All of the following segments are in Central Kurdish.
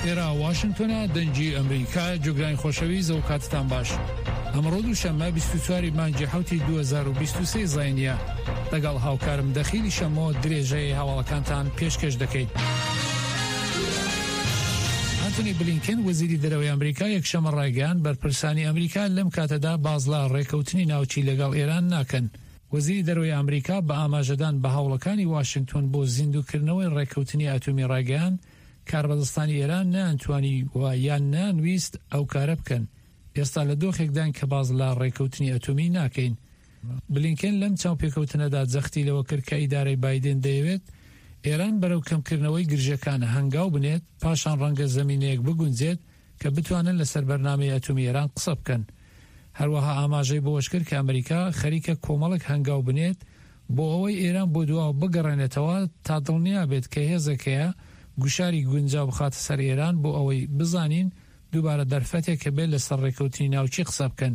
ئێرە واشنگتۆنە دەنگی ئەمریکا جوگرانی خۆشەویست و کاتتان باش. ئەمڕۆ دووشەممە 24 مانگی 2023 زاینیە لەگەڵ هاوکارم دەخیلی شەمۆ درێژەی هەواڵەکانتان پێشکەش دەکەیت. ئەنتۆنی بلینکن وەزیری دەرەوەی ئەمریکا یەکشەمە ڕایگەیاند بەرپرسانی ئەمریکا لەم کاتەدا بازڵە ڕێکەوتنی ناوچی لەگەڵ ئێران ناکەن. وەزیری دەرەوەی ئەمریکا بە ئاماژەدان بە هەوڵەکانی واشنگتۆن بۆ زیندووکردنەوەی ڕێکەوتنی ئەتۆمی ڕایگەیاند کاربەدەستانی ئێران نەئەتوانی یان نانویست ئەو کارە بکەن. ئێستا لە دۆخێکدان کە باز لە ڕێکەوتنی ئەتۆمی ناکەین. بلینکن لەم چاوپێکەوتنەدا جەختی لەوە کرد کە ئیدارەی بایدن دەیەوێت ئێران بەرەو کەمکردنەوەی گرژەکانە هەنگاو بنێت پاشان ڕەنگە زەمینەیەک بگونجێت کە بتوانن لەسەر بەرنامەی ئەتۆمی ئێران قسە بکەن. هەروەها ئاماژەی بۆش کرد کە ئەمریکا خەریکە کۆمەڵێک هەنگاو بنێت بۆ ئەوەی ئێران بۆ دواوە بگەڕێنێتەوە تا دڵنیا بێت کە هێزەکەیە گوشاری گونجاو بخاتە سەر ئێران بۆ ئەوەی بزانین دووبارە دەرفەتێک کە بێت لەسەر ڕێکەوتنی ناوچی قسە بکەن.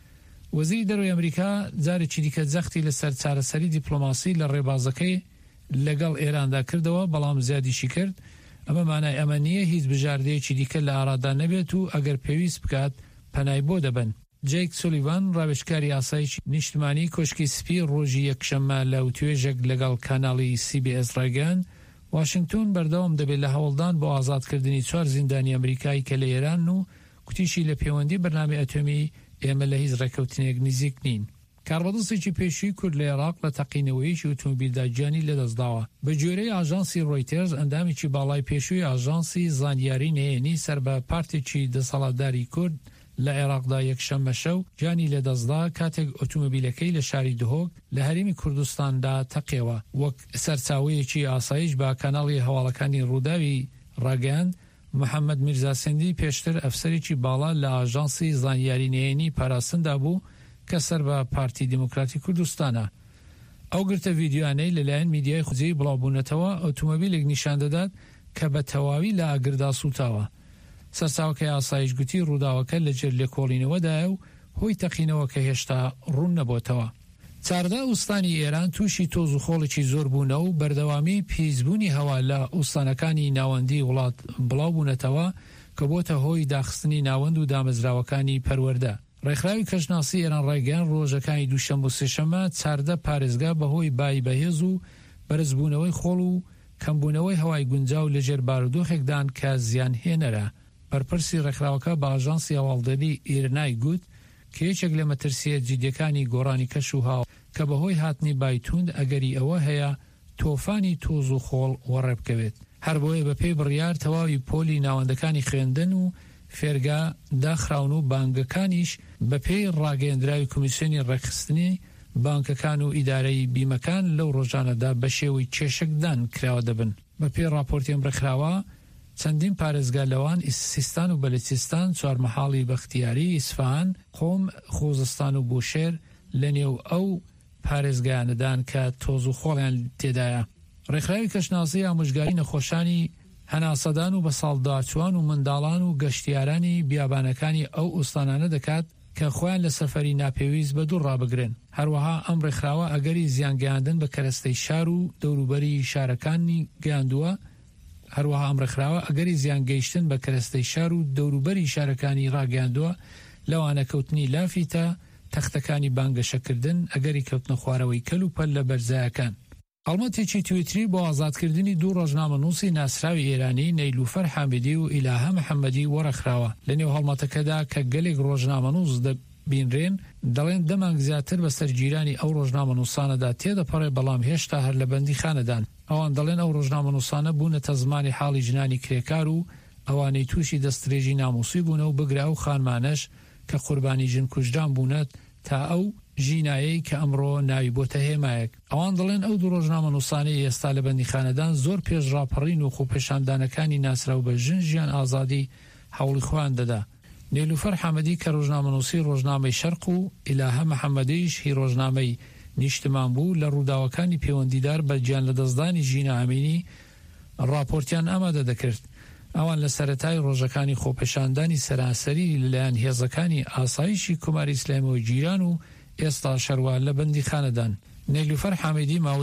وەزیری دەرەوەی ئەمریکا جارێکی دیکە جەختی لەسەر چارەسەری دیپلۆماسی لە ڕێبازەکەی لەگەڵ ئێراندا کردەوە بەڵام زیادیشی کرد. ئەمە مانای ئەمە نییە هیچ بژاردەیەکی دیکە لە ئارادا نەبێت و ئەگەر پێویست بکات پەنای بۆ دەبن. جیک سولیڤان ڕاوێژکاری ئاسایشی نیشتمانی کۆشکی سپی ڕۆژی یەکشەممە لە توێژێک لەگەڵ کاناڵی CBS ڕایگەیاند واشنگتۆن بەردەوام دەبێت لە هەوڵدان بۆ ئازادکردنی 4 زیندانی ئەمریکایی کە لە ئێران و کوتیشی لە پەیوەندی بەرنامەی ئەتۆمی ئێمە لە هیچ ڕێکەوتنێک نزیک نین. کاربەدەستێکی پێشووی کورد لە عێراق لە تەقینەوەیەکی ئۆتۆمۆبیلدا گیانی لەدەستداوە. بە گوێرەی ئاژانسی ڕۆیتێرز ئەندامێکی باڵای پێشووی ئاژانسی زانیاری نهێنی سەر بە پارتێکی دەسەڵاتداری کورد لە عێراقدا یەکشەممە شەو گیانی لەدەستدا کاتێک ئۆتۆمۆبیلەکەی لە شاری دهۆک لە هەرێمی کوردستاندا تەقیەوە. وەک سەرچاوەیەکی ئاسایش بە کاناڵی هەواڵەکانی ڕووداوی ڕاگەیاند محەممەد میرزاسەندی پێشتر ئەفسەرێکی باڵا لە ئاژانسی زانیاری نهێنی پاراستندا بوو کە سەر بە پارتی دیموکراتی کوردستانە. ئەو گرتە ڤیدیۆانەی لەلایەن میدیای خوزەی بڵاوبوونەتەوە ئۆتۆمۆبیلێک نیشان دەدات کە بە تەواوی لە ئاگردا سوتاوە. سەرچاوەکەی ئاسایش گوتی ڕووداوەکە لەجێر لێکۆڵینەوەدایە و هۆی تەقینەوە کە هێشتا ڕوون نەبووتەوە. چاردە ئوستانی ئێران تووشی تۆز و خۆڵێکی زۆر بوونە و بەردەوامی پیسبوونی هەوا لە ئوستانەکانی ناوەندی وڵات بڵاوبوونەتەوە کە بۆتە هۆی داخستنی ناوەند و دامەزراوەکانی پەروەردە. ڕێکخراوی کەژناسی ئێران ڕایگەیاند ڕۆژەکانی دووشەممە و سێشەممە چاردە پارێزگا بەهۆی بای بەهێز و بەرزبوونەوەی خۆڵ و کەمبوونەوەی هەوای گونجاو لەژێر بارودۆخێکدان کە زیان هێنەرە. بەرپرسی ڕێکخراوەکە بە ئاژانسی هەواڵدەری ئێرنای گوت کە یەکێک لە مەترسیە جیدەکانی گۆڕانی کەش و هاو کە بەهۆی هاتنی بایتوند ئەگەری ئەوە هەیە تۆفانی تۆز و خۆڵ وەڕێ بکەوێت. هەر بۆیە بە پێی بڕیار تەواوی پۆلی ناوەندەکانی خوێندن و فێرگا داخراون و بانگەکانیش بە پێی ڕاگەیەندراوی کۆمیسیۆنی ڕێکخستنی بانکەکان و ئیدارەی بیمەکان لەو ڕۆژانەدا بە شێوەی کێشەکدان کراوە دەبن. بە پێی راپۆرتێم ڕێکخراوە چەندین پارێزگا لەوان سیستان و بەلوچستان، چوارمەحاڵی بەختیاری، ئیسفان، قۆم، خۆزستان و بوشێر لە نێو ئەو پارێزگایانەدان کە تۆز و خۆڵیان تێدایە. ڕێکخراوی کەشناسی ئامۆژگاری نەخۆشانی هەناسەدان و بە ساڵداچوان و منداڵان و گەشتیارانی بیابانەکانی ئەو ئوستانانە دەکات کە خۆیان لە سەفەری ناپێویست بە دوور ڕابگرن. هەروەها ئەم ڕێکخراوە ئەگەری زیانگەیاندن بە کەرەستەی شار و دەوروبەری شارەکانی گەیاندووە. هەروەها ئەم ڕێکخراوە ئەگەری زیانگەیشتن بە کەرەستەی شار و دەوروبەری شارەکانی ڕاگەیاندووە لەوانە کەوتنی لافی تا تەختەکانی بانگەشەکردن ئەگەری کەوتنە خوارەوەی کەل و پەل لە بەرزایەکان. هەڵمەتێکی تویتری بۆ ئازادکردنی دوو ڕۆژنامەنووسی ناسراوی ئێرانی نەیلوفەر حامدی و ئیلاهە محەممەدی وەرەخراوە. لە نێو هەڵمەتەکەدا کە گەلێک ڕۆژنامەنووس دەبینرێن دەڵێن دەمانگ زیاتر بەسەر گیرانی ئەو ڕۆژنامەنووسانەدا تێدەپەڕێ بەڵام هێشتا هەر لە بەندی خانەدان. ئەوان دەڵێن ئەو ڕۆژنامەنووسانە بوونەتە زمانی حاڵی ژنانی کرێکار و ئەوانەی تووشی دەستدرێژی ناموسی بوونە و بگرا و خانمانەش کە قوربانی ژن کوژدان بوونەت تا ئەو ژینایی کە ئەمڕۆ ناوی بۆتە هێمایەک. ئەوان دەڵێن ئەو دوو ڕۆژنامەنووسانەی ئێستا لە بەندی خانەدان زۆر پێش ڕاپەڕین و خۆپێشاندانەکانی ناسراو بە ژن ژیان ئازادی هەوڵی خۆیان دەدا. نێلوفەر حامدی کە ڕۆژنامەنووسی ڕۆژنامەی شەرق و ئیلاهە محەممەدیش هی ڕۆژنامەی نیشتمان بوو لە ڕووداوەکانی پەیوەندیدار بە گیان لە دەستدانی ژینە ئامینی راپۆرتیان ئامادە دەکرد. ئەوان لە سەرەتای ڕۆژەکانی خۆپێشاندانی سەرانسەری لەلایەن هێزەکانی ئاسایشی کۆماری ئیسلامی و جیران و ئێستا شەروان لە بەندی خانەدان. نێلوفەر حامدی